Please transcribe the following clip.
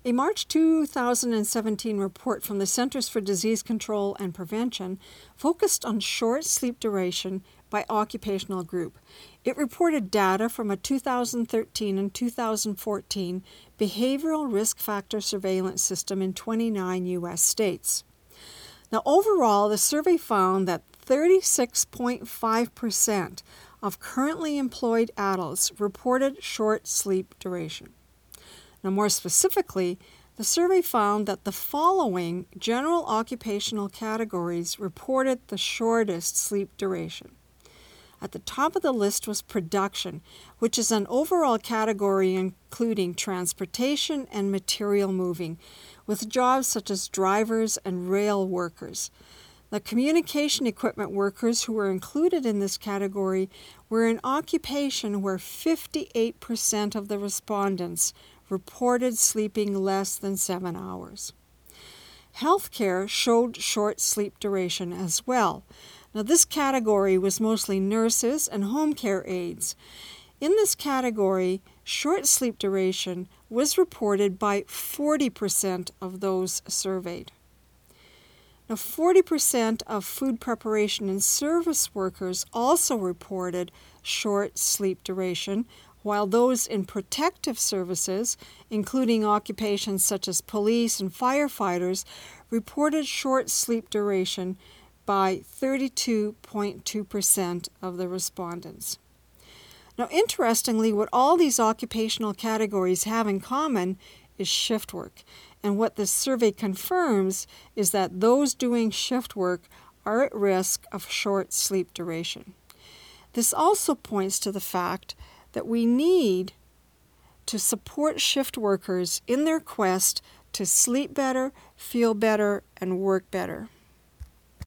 A March 2017 report from the Centers for Disease Control and Prevention focused on short sleep duration by occupational group. It reported data from a 2013 and 2014 behavioral risk factor surveillance system in 29 U.S. states. Now, overall, the survey found that 36.5% of currently employed adults reported short sleep duration. Now, more specifically, the survey found that the following general occupational categories reported the shortest sleep duration. At the top of the list was production, which is an overall category including transportation and material moving, with jobs such as drivers and rail workers. The communication equipment workers who were included in this category were an occupation where 58% of the respondents reported sleeping less than 7 hours. Healthcare showed short sleep duration as well. Now, this category was mostly nurses and home care aides. In this category, short sleep duration was reported by 40% of those surveyed. Now, 40% of food preparation and service workers also reported short sleep duration, while those in protective services, including occupations such as police and firefighters, reported short sleep duration by 32.2% of the respondents. Now, interestingly, what all these occupational categories have in common is shift work. And what this survey confirms is that those doing shift work are at risk of short sleep duration. This also points to the fact that we need to support shift workers in their quest to sleep better, feel better, and work better.